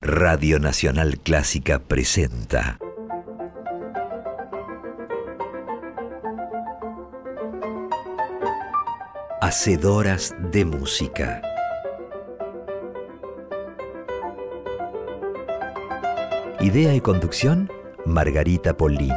Radio Nacional Clásica presenta Hacedoras de Música. Idea y conducción, Margarita Pollini.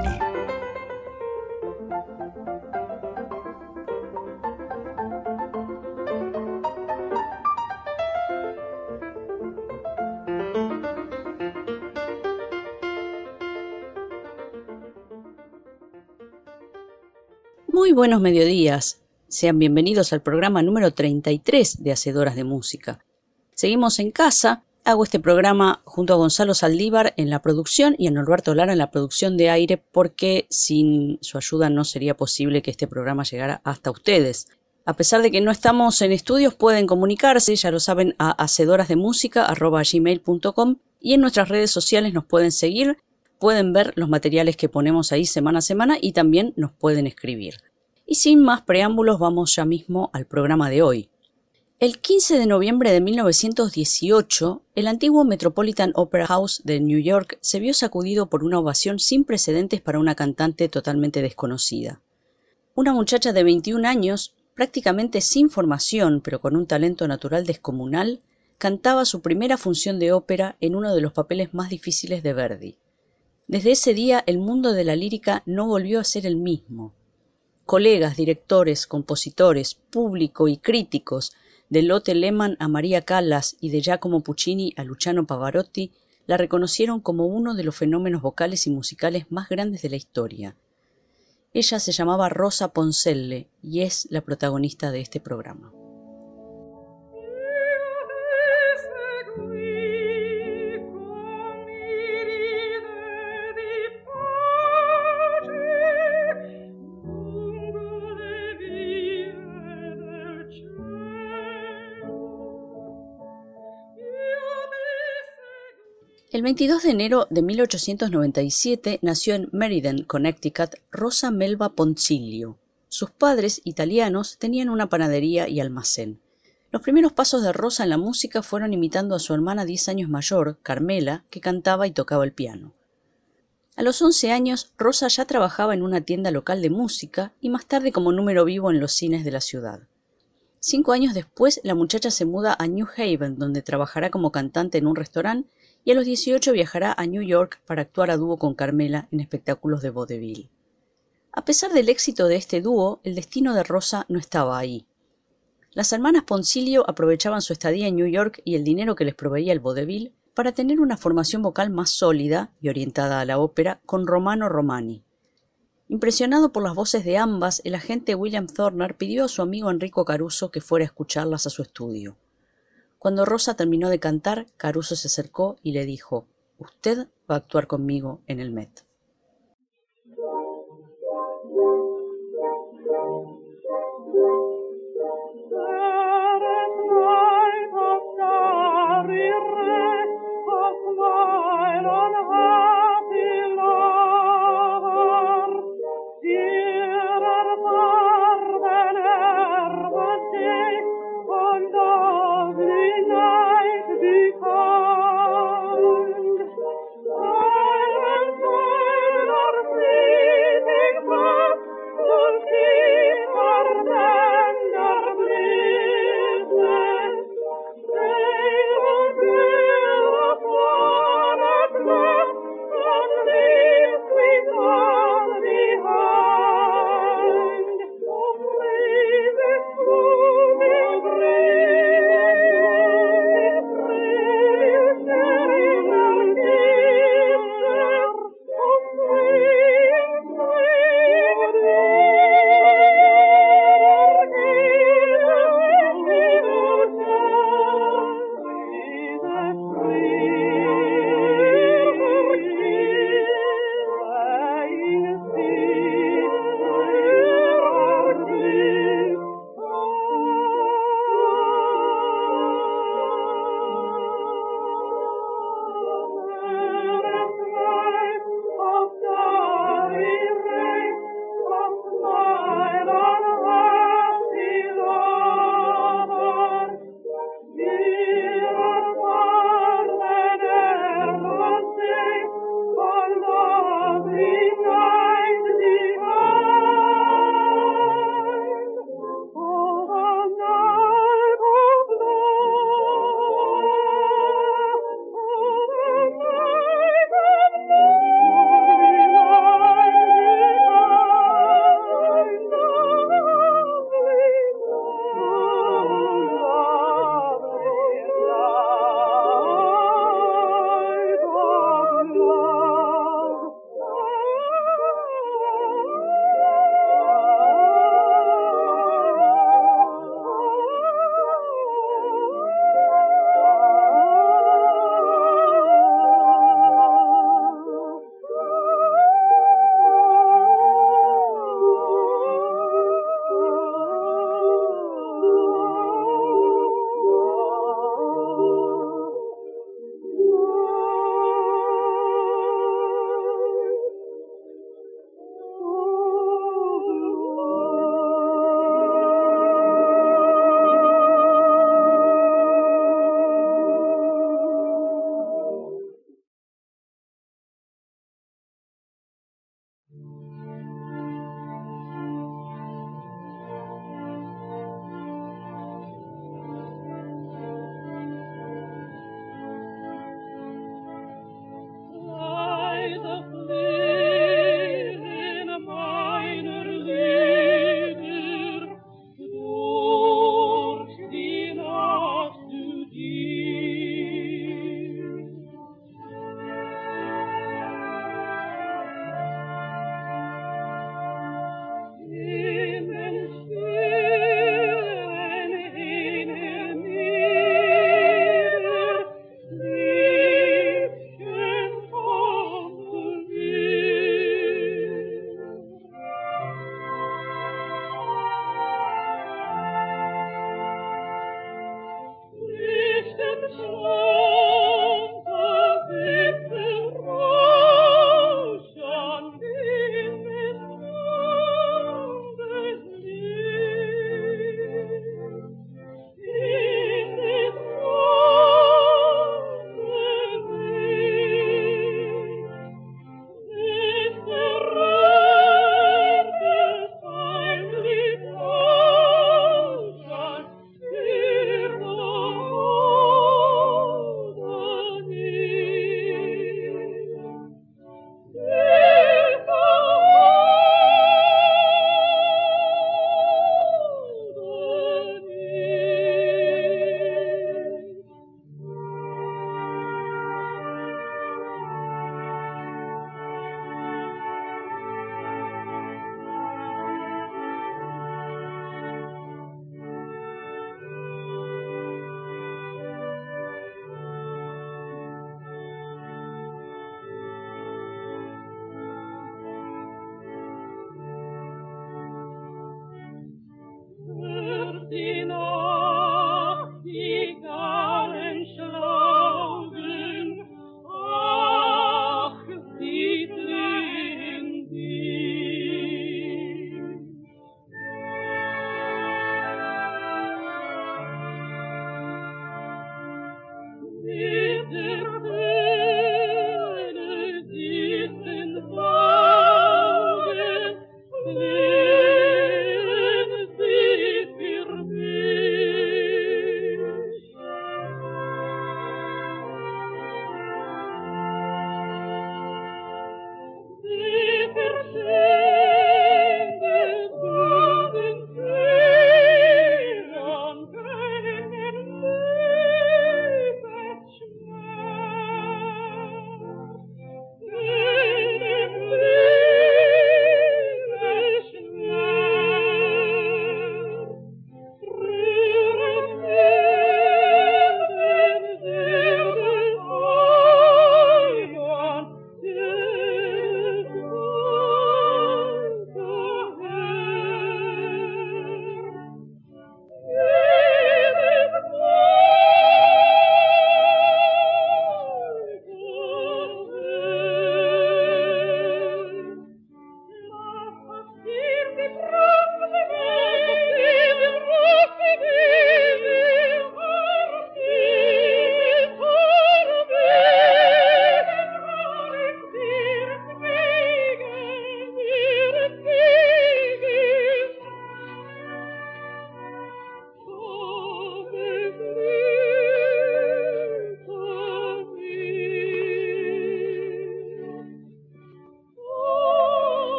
Muy buenos mediodías. Sean bienvenidos al programa número 33 de Hacedoras de Música. Seguimos en casa. Hago este programa junto a Gonzalo Saldívar en la producción y a Norberto Lara en la producción de aire, porque sin su ayuda no sería posible que este programa llegara hasta ustedes. A pesar de que no estamos en estudios, pueden comunicarse, ya lo saben, a hacedorasdemusica@gmail.com, y en nuestras redes sociales nos pueden seguir, pueden ver los materiales que ponemos ahí semana a semana y también nos pueden escribir. Y sin más preámbulos, vamos ya mismo al programa de hoy. El 15 de noviembre de 1918, el antiguo Metropolitan Opera House de New York se vio sacudido por una ovación sin precedentes para una cantante totalmente desconocida. Una muchacha de 21 años, prácticamente sin formación, pero con un talento natural descomunal, cantaba su primera función de ópera en uno de los papeles más difíciles de Verdi. Desde ese día, el mundo de la lírica no volvió a ser el mismo. Colegas, directores, compositores, público y críticos, de Lotte Lehmann a Maria Callas y de Giacomo Puccini a Luciano Pavarotti, la reconocieron como uno de los fenómenos vocales y musicales más grandes de la historia. Ella se llamaba Rosa Poncelle y es la protagonista de este programa. El 22 de enero de 1897 nació en Meriden, Connecticut, Rosa Melba Poncilio. Sus padres, italianos, tenían una panadería y almacén. Los primeros pasos de Rosa en la música fueron imitando a su hermana 10 años mayor, Carmela, que cantaba y tocaba el piano. A los 11 años, Rosa ya trabajaba en una tienda local de música y más tarde como número vivo en los cines de la ciudad. 5 años después, la muchacha se muda a New Haven, donde trabajará como cantante en un restaurante, y a los 18 viajará a New York para actuar a dúo con Carmela en espectáculos de vodevil. A pesar del éxito de este dúo, el destino de Rosa no estaba ahí. Las hermanas Poncilio aprovechaban su estadía en New York y el dinero que les proveía el vodevil para tener una formación vocal más sólida y orientada a la ópera con Romano Romani. Impresionado por las voces de ambas, el agente William Thorner pidió a su amigo Enrico Caruso que fuera a escucharlas a su estudio. Cuando Rosa terminó de cantar, Caruso se acercó y le dijo: «Usted va a actuar conmigo en el Met». Silent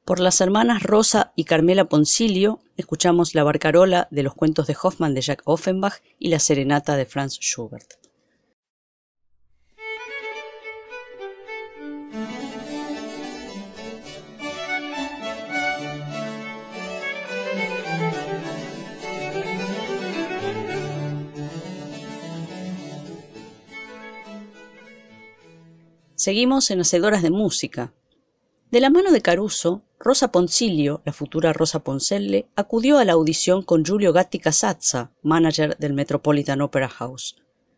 Por las hermanas Rosa y Carmela Poncilio escuchamos la barcarola de los cuentos de Hoffmann de Jacques Offenbach y la serenata de Franz Schubert. Seguimos en Hacedoras de Música. De la mano de Caruso, Rosa Poncilio, la futura Rosa Poncelle, acudió a la audición con Giulio Gatti-Casazza, manager del Metropolitan Opera House.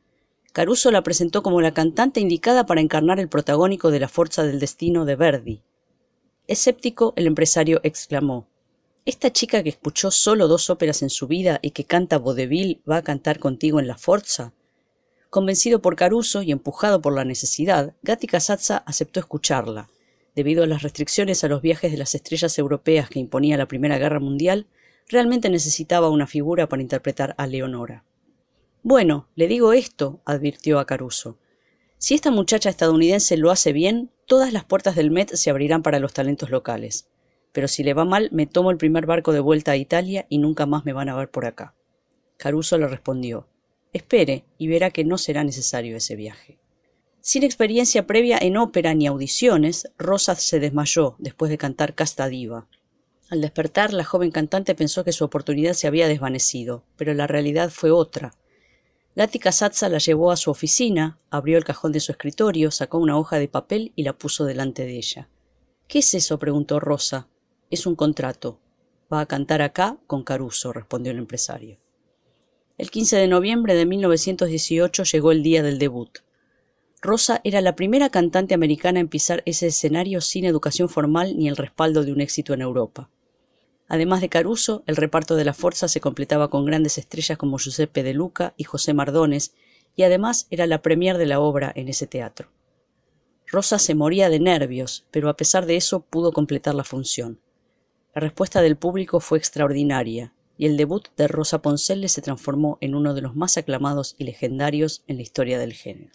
Caruso la presentó como la cantante indicada para encarnar el protagónico de La Forza del Destino de Verdi. Escéptico, el empresario exclamó: «¿Esta chica que escuchó solo 2 óperas en su vida y que canta vaudeville va a cantar contigo en La Forza?» Convencido por Caruso y empujado por la necesidad, Gatti-Casazza aceptó escucharla. Debido a las restricciones a los viajes de las estrellas europeas que imponía la Primera Guerra Mundial, realmente necesitaba una figura para interpretar a Leonora. «Bueno, le digo esto», advirtió a Caruso. «Si esta muchacha estadounidense lo hace bien, todas las puertas del Met se abrirán para los talentos locales. Pero si le va mal, me tomo el primer barco de vuelta a Italia y nunca más me van a ver por acá». Caruso le respondió: «Espere y verá que no será necesario ese viaje». Sin experiencia previa en ópera ni audiciones, Rosa se desmayó después de cantar Casta Diva. Al despertar, la joven cantante pensó que su oportunidad se había desvanecido, pero la realidad fue otra. Gatti-Casazza la llevó a su oficina, abrió el cajón de su escritorio, sacó una hoja de papel y la puso delante de ella. «¿Qué es eso?», preguntó Rosa. «Es un contrato. Va a cantar acá con Caruso», respondió el empresario. El 15 de noviembre de 1918 llegó el día del debut. Rosa era la primera cantante americana en pisar ese escenario sin educación formal ni el respaldo de un éxito en Europa. Además de Caruso, el reparto de La Forza se completaba con grandes estrellas como Giuseppe De Luca y José Mardones, y además era la premier de la obra en ese teatro. Rosa se moría de nervios, pero a pesar de eso pudo completar la función. La respuesta del público fue extraordinaria, y el debut de Rosa Poncelle se transformó en uno de los más aclamados y legendarios en la historia del género.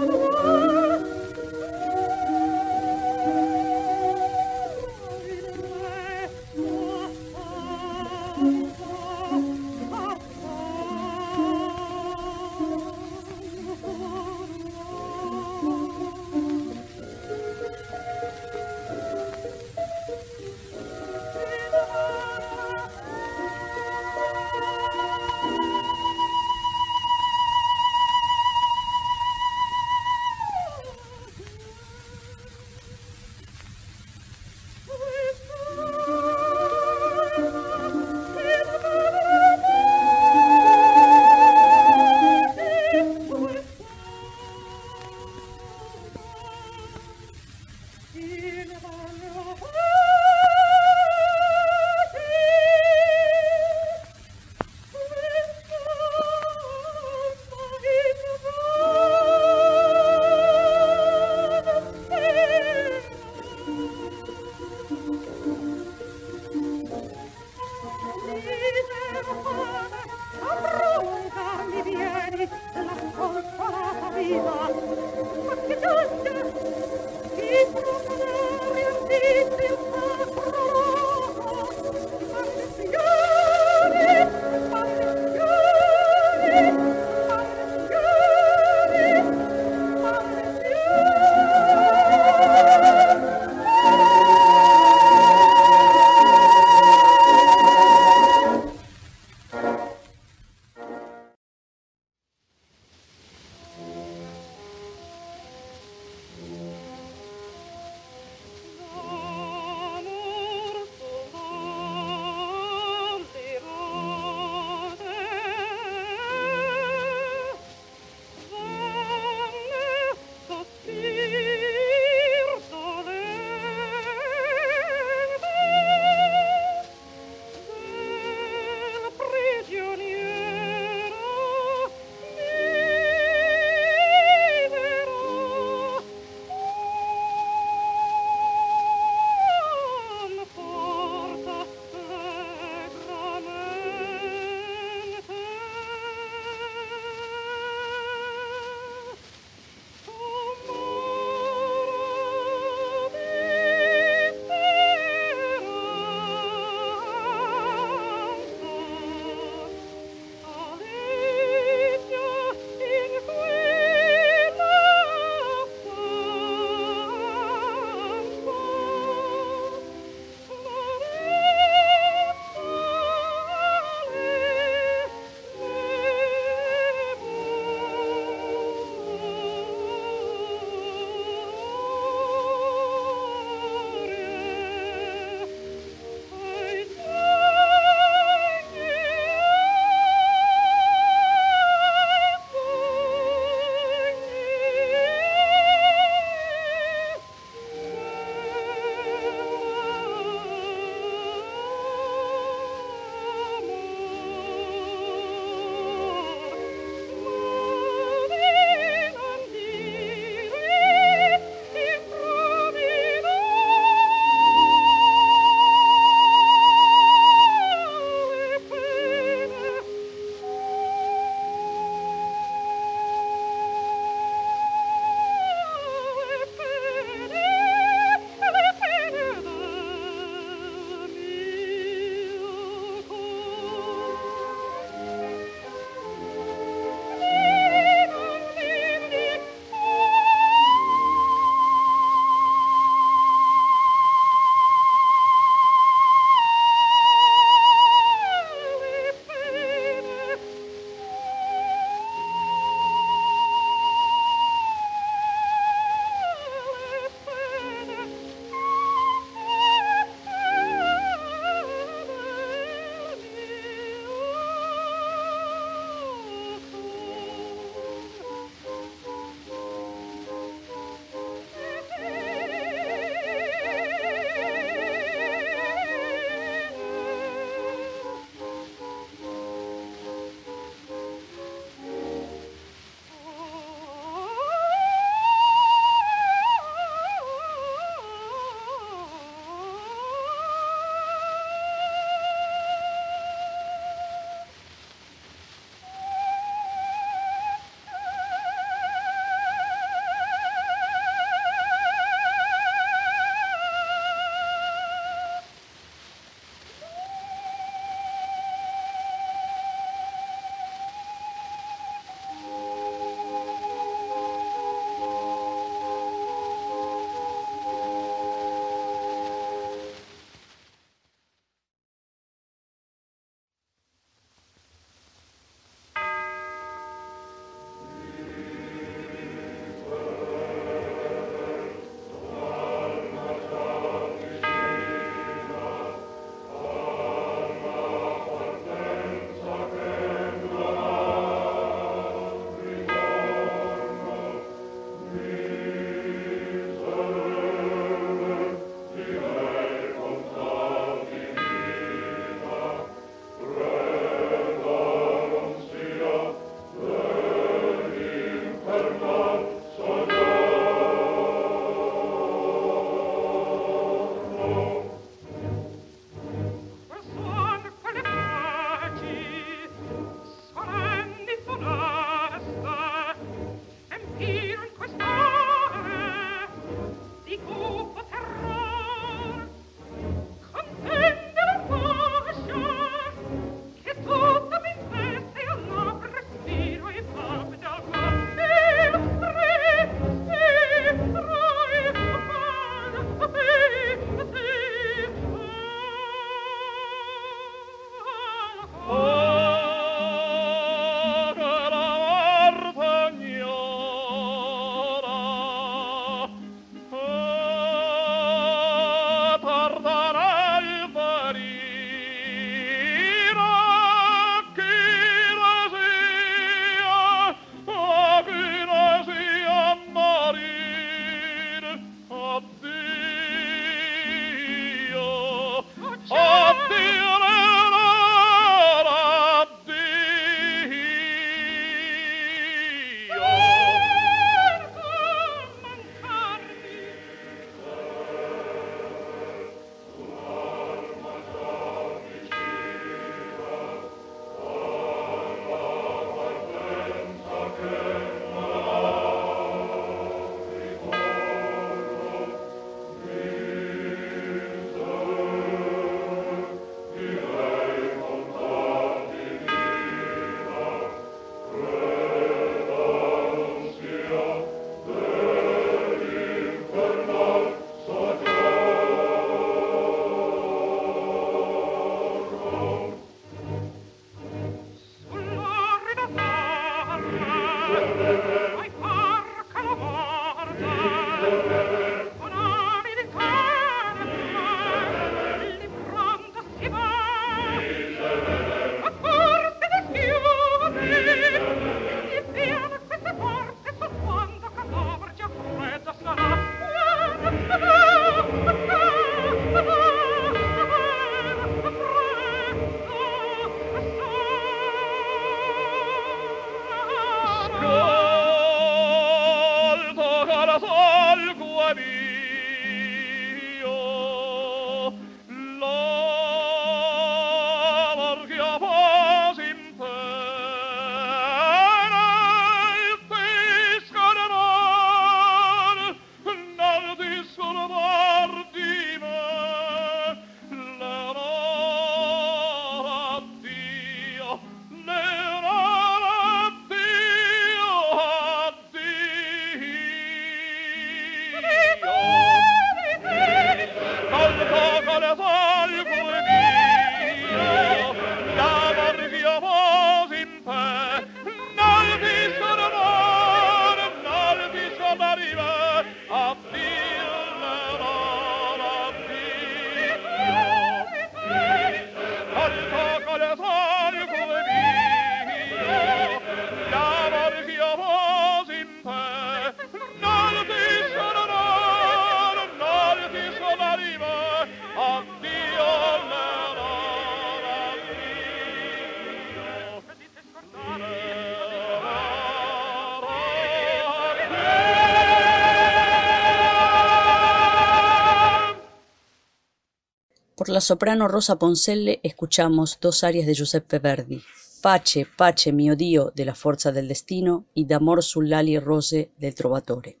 Por la soprano Rosa Poncelle escuchamos dos arias de Giuseppe Verdi, Pace, Pace mio Dio de la Forza del Destino y D'amor sull'ali rose del Trovatore.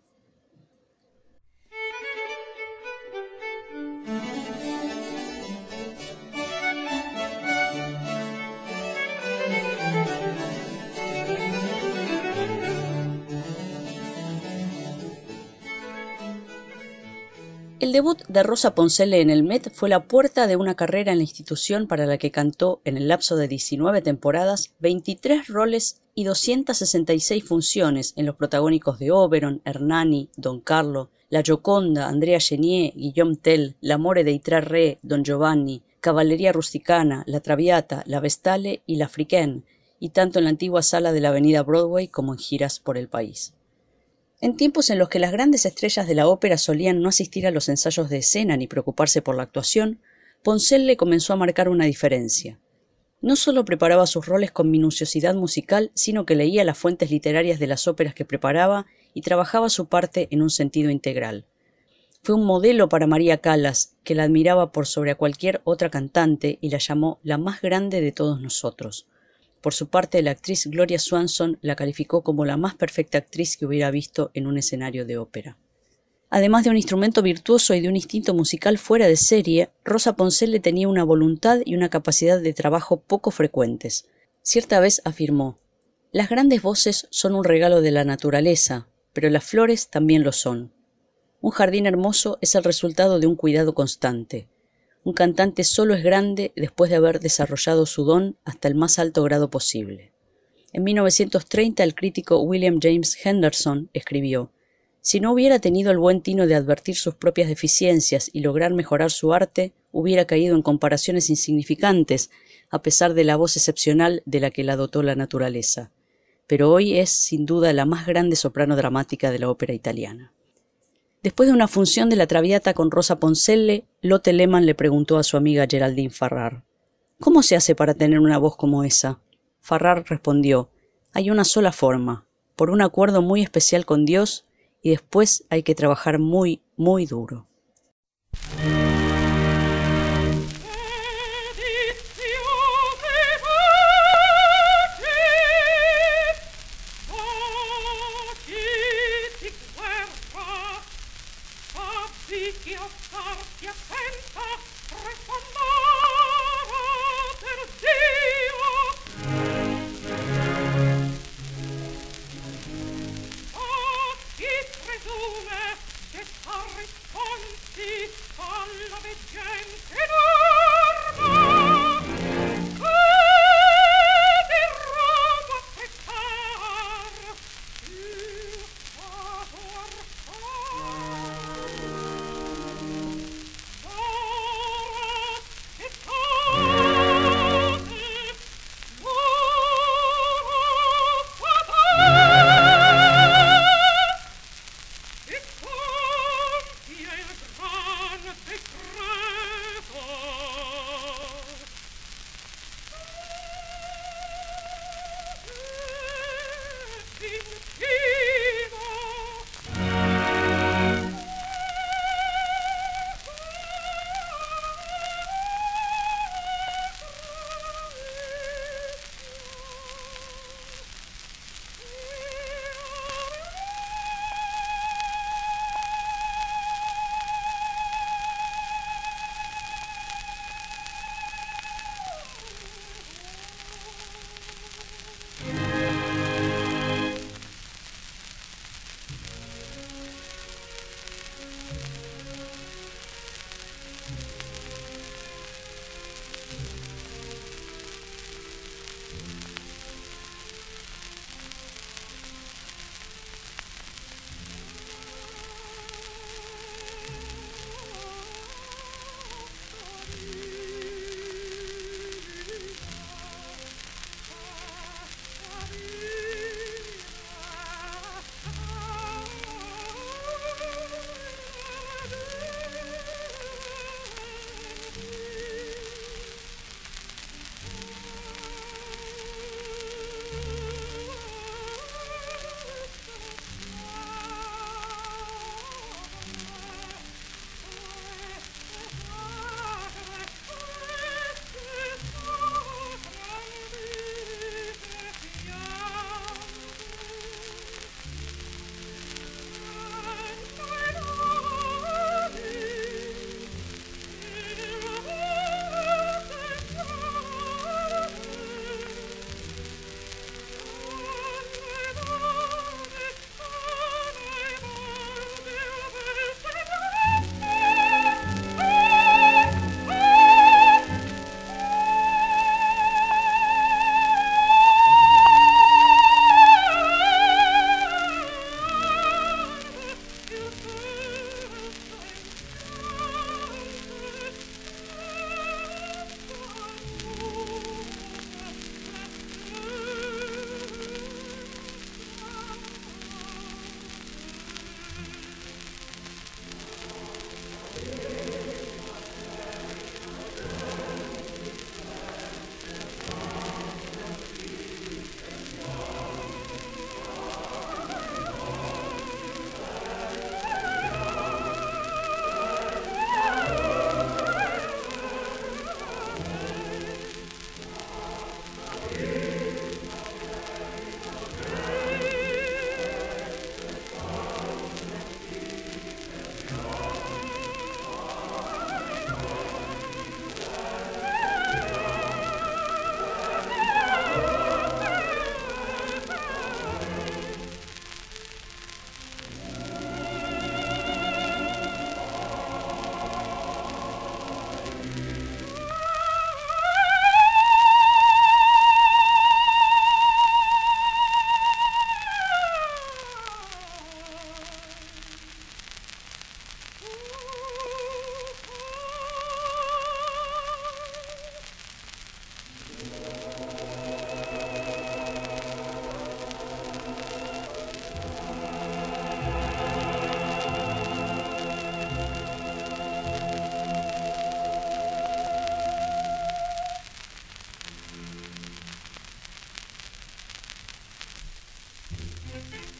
El debut de Rosa Poncelle en el Met fue la puerta de una carrera en la institución para la que cantó, en el lapso de 19 temporadas, 23 roles y 266 funciones en los protagónicos de Oberon, Hernani, Don Carlo, La Gioconda, Andrea Chenier, Guillaume Tell, L'amore dei tre re, Don Giovanni, Cavalleria rusticana, La Traviata, La Vestale y La Africaine, y tanto en la antigua sala de la avenida Broadway como en giras por el país. En tiempos en los que las grandes estrellas de la ópera solían no asistir a los ensayos de escena ni preocuparse por la actuación, Poncelle comenzó a marcar una diferencia. No solo preparaba sus roles con minuciosidad musical, sino que leía las fuentes literarias de las óperas que preparaba y trabajaba su parte en un sentido integral. Fue un modelo para María Callas, que la admiraba por sobre a cualquier otra cantante y la llamó la más grande de todos nosotros. Por su parte, la actriz Gloria Swanson la calificó como la más perfecta actriz que hubiera visto en un escenario de ópera. Además de un instrumento virtuoso y de un instinto musical fuera de serie, Rosa Poncelle tenía una voluntad y una capacidad de trabajo poco frecuentes. Cierta vez afirmó: «Las grandes voces son un regalo de la naturaleza, pero las flores también lo son. Un jardín hermoso es el resultado de un cuidado constante. Un cantante solo es grande después de haber desarrollado su don hasta el más alto grado posible». En 1930 el crítico William James Henderson escribió: «Si no hubiera tenido el buen tino de advertir sus propias deficiencias y lograr mejorar su arte, hubiera caído en comparaciones insignificantes, a pesar de la voz excepcional de la que la dotó la naturaleza. Pero hoy es, sin duda, la más grande soprano dramática de la ópera italiana». Después de una función de La Traviata con Rosa Poncelle, Lotte Lehmann le preguntó a su amiga Geraldine Farrar: «¿Cómo se hace para tener una voz como esa?». Farrar respondió: «Hay una sola forma, por un acuerdo muy especial con Dios, y después hay que trabajar muy, muy duro». Che sta rispondi al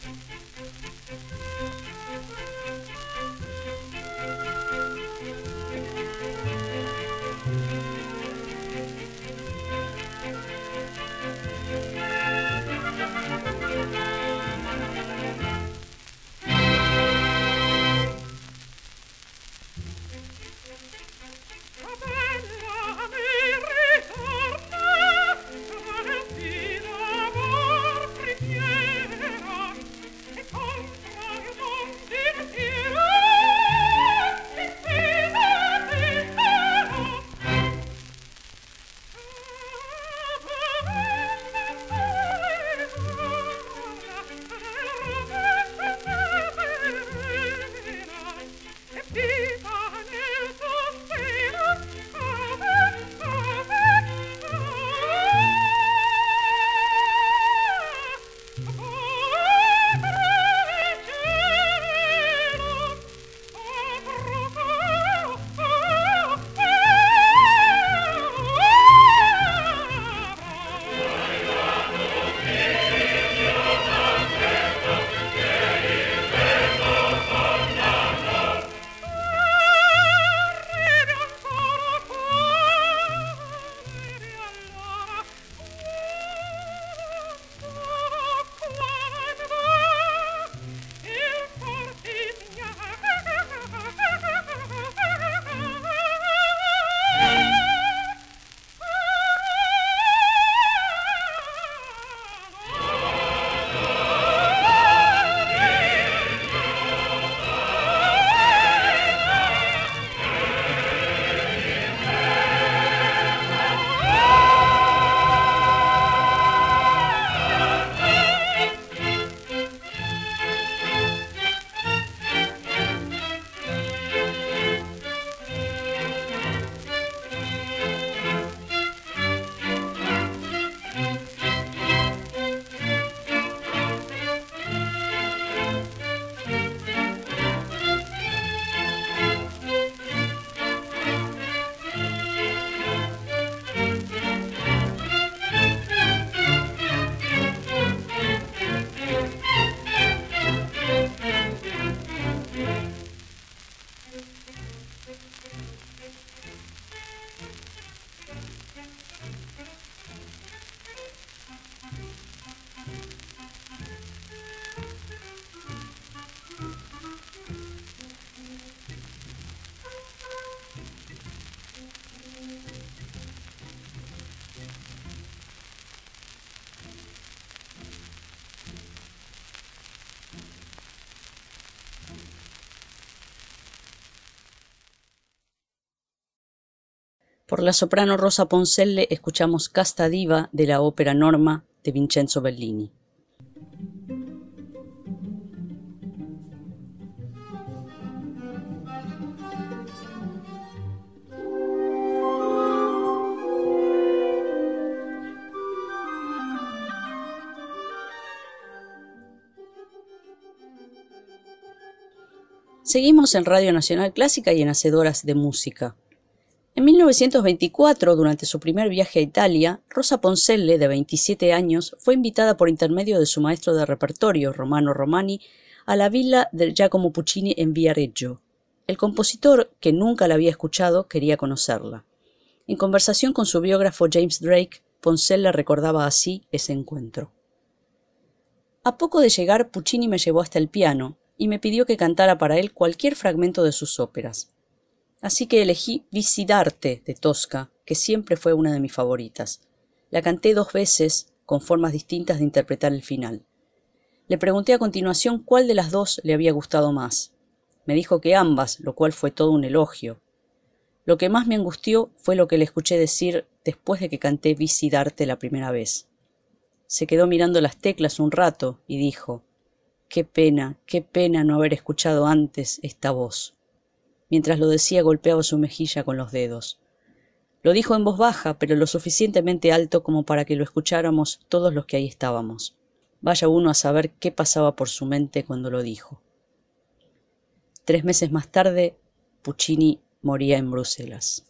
Por la soprano Rosa Poncelle escuchamos Casta Diva de la ópera Norma de Vincenzo Bellini. Seguimos en Radio Nacional Clásica y en Hacedoras de Música. En 1924, durante su primer viaje a Italia, Rosa Poncelle, de 27 años, fue invitada por intermedio de su maestro de repertorio, Romano Romani, a la villa de Giacomo Puccini en Viareggio. El compositor, que nunca la había escuchado, quería conocerla. En conversación con su biógrafo James Drake, Poncelle recordaba así ese encuentro. A poco de llegar, Puccini me llevó hasta el piano y me pidió que cantara para él cualquier fragmento de sus óperas. Así que elegí Visidarte de Tosca, que siempre fue una de mis favoritas. La canté 2 veces, con formas distintas de interpretar el final. Le pregunté a continuación cuál de las 2 le había gustado más. Me dijo que ambas, lo cual fue todo un elogio. Lo que más me angustió fue lo que le escuché decir después de que canté Visidarte la primera vez. Se quedó mirando las teclas un rato y dijo: qué pena no haber escuchado antes esta voz. Mientras lo decía golpeaba su mejilla con los dedos. Lo dijo en voz baja, pero lo suficientemente alto como para que lo escucháramos todos los que ahí estábamos. Vaya uno a saber qué pasaba por su mente cuando lo dijo. 3 meses más tarde, Puccini moría en Bruselas.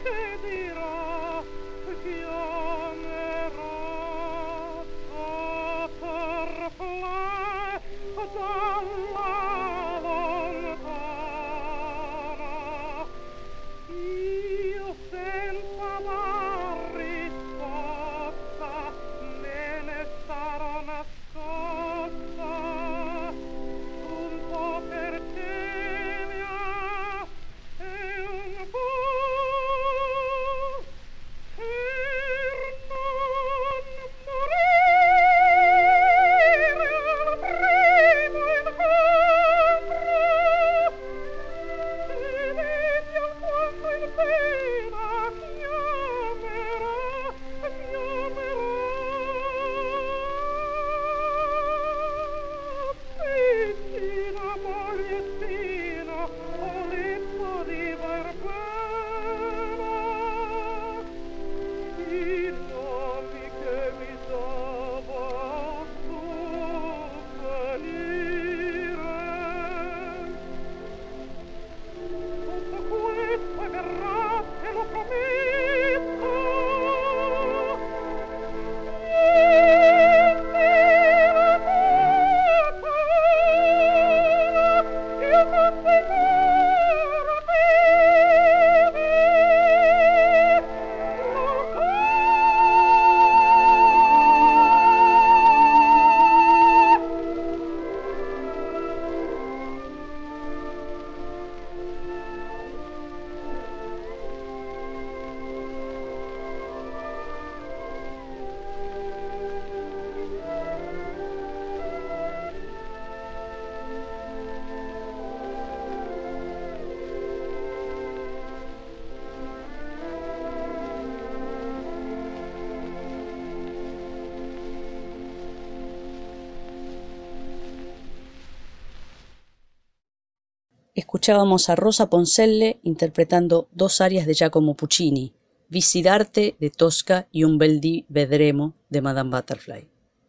Escuchábamos a Rosa Poncelle interpretando dos arias de Giacomo Puccini, Visidarte de Tosca y Un bel dì vedremo de Madame Butterfly.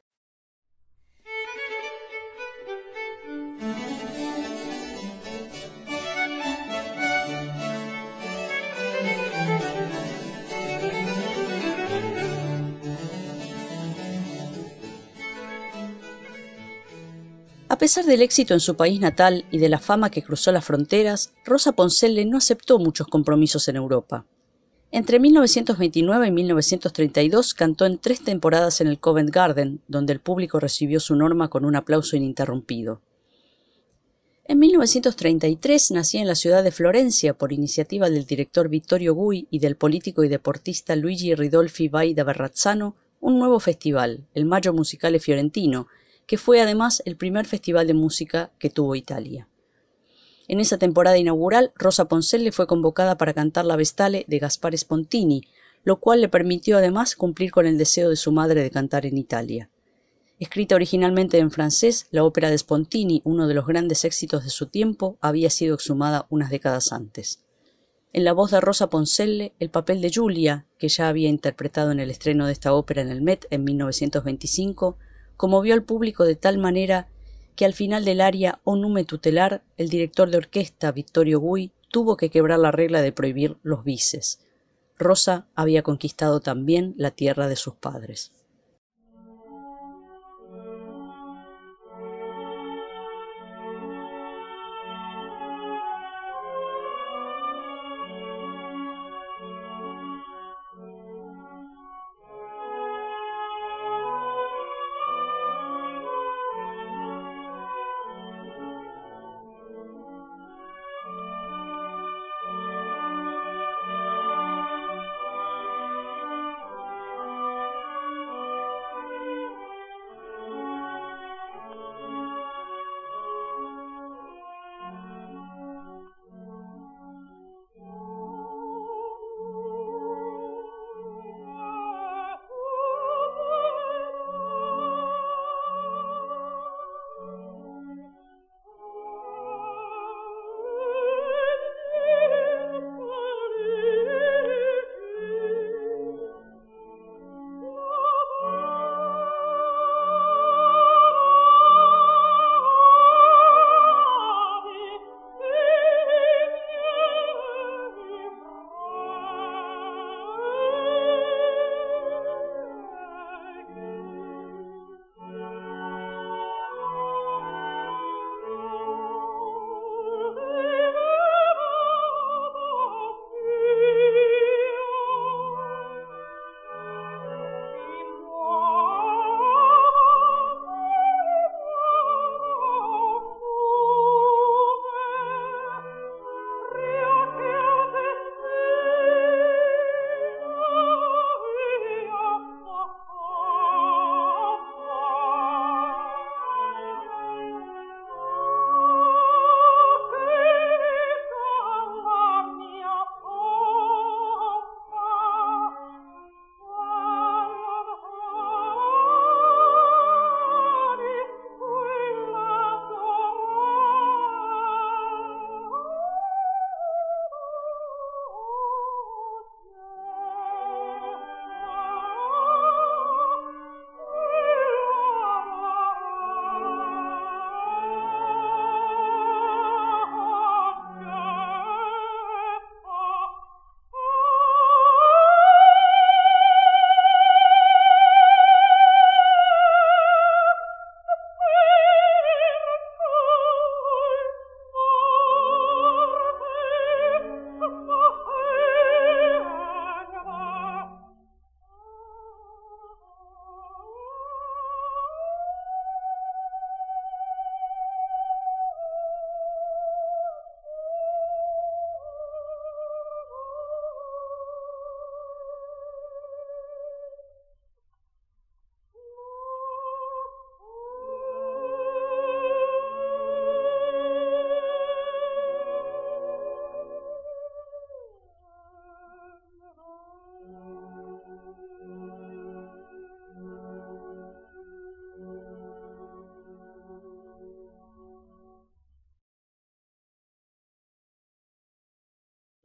A pesar del éxito en su país natal y de la fama que cruzó las fronteras, Rosa Poncelle no aceptó muchos compromisos en Europa. Entre 1929 y 1932 cantó en 3 temporadas en el Covent Garden, donde el público recibió su norma con un aplauso ininterrumpido. En 1933 nacía en la ciudad de Florencia, por iniciativa del director Vittorio Gui y del político y deportista Luigi Ridolfi Vai da Verrazzano, un nuevo festival, el Maggio Musicale Fiorentino, que fue además el primer festival de música que tuvo Italia. En esa temporada inaugural, Rosa Poncelle fue convocada para cantar la Vestale de Gaspare Spontini, lo cual le permitió además cumplir con el deseo de su madre de cantar en Italia. Escrita originalmente en francés, la ópera de Spontini, uno de los grandes éxitos de su tiempo, había sido exhumada unas décadas antes. En la voz de Rosa Poncelle, el papel de Giulia, que ya había interpretado en el estreno de esta ópera en el Met en 1925, conmovió al público de tal manera que al final del aria O nume tutelar, el director de orquesta Vittorio Gui tuvo que quebrar la regla de prohibir los bises. Rosa había conquistado también la tierra de sus padres.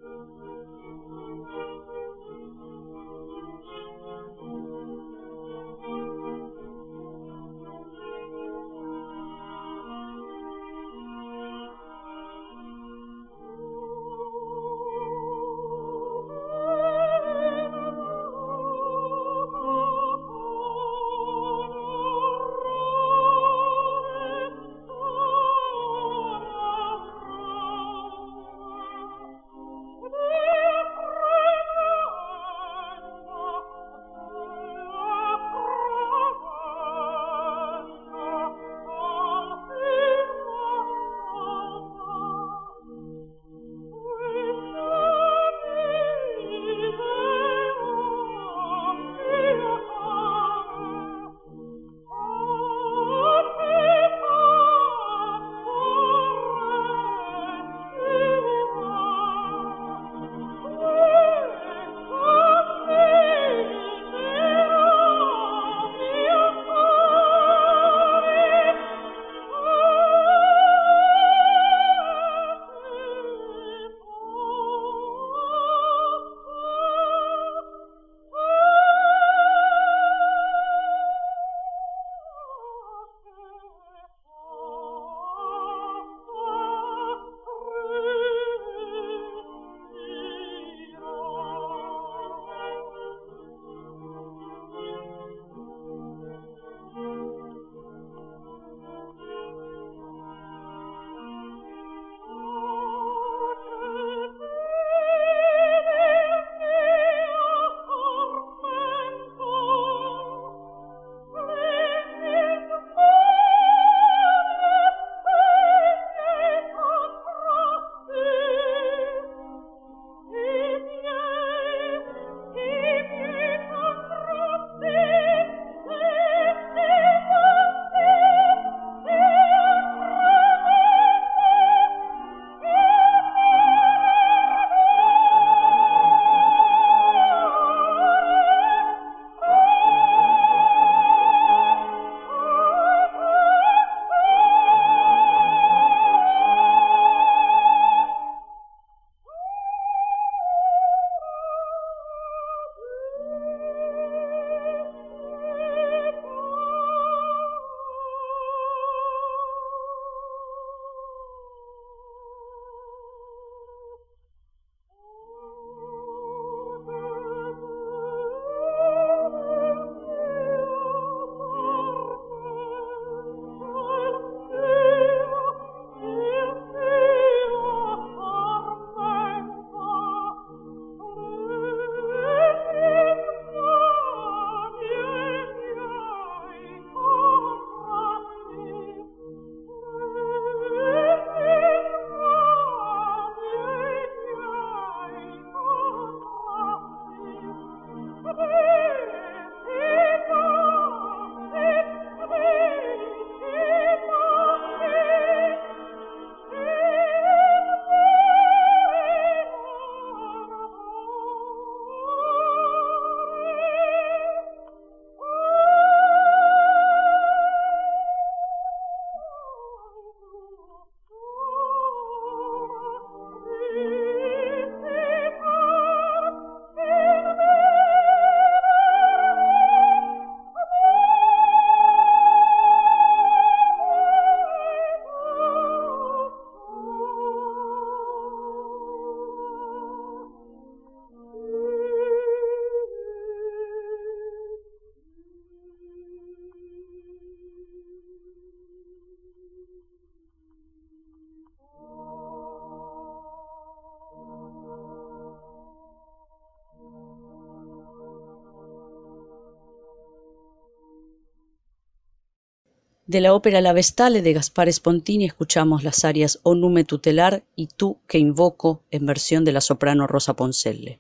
De la ópera La Vestale de Gaspare Spontini escuchamos las arias O Nume Tutelar y Tú que invoco en versión de la soprano Rosa Poncelle.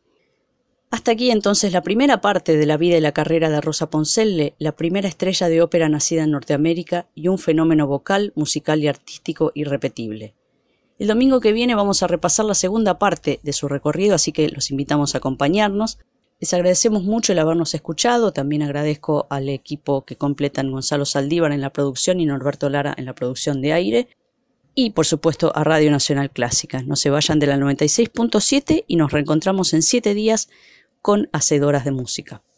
Hasta aquí entonces la primera parte de la vida y la carrera de Rosa Poncelle, la primera estrella de ópera nacida en Norteamérica y un fenómeno vocal, musical y artístico irrepetible. El domingo que viene vamos a repasar la segunda parte de su recorrido, así que los invitamos a acompañarnos. Les agradecemos mucho el habernos escuchado, también agradezco al equipo que completan Gonzalo Saldívar en la producción y Norberto Lara en la producción de aire. y por supuesto a Radio Nacional Clásica. No se vayan de la 96.7 y nos reencontramos en 7 días con Hacedoras de Música.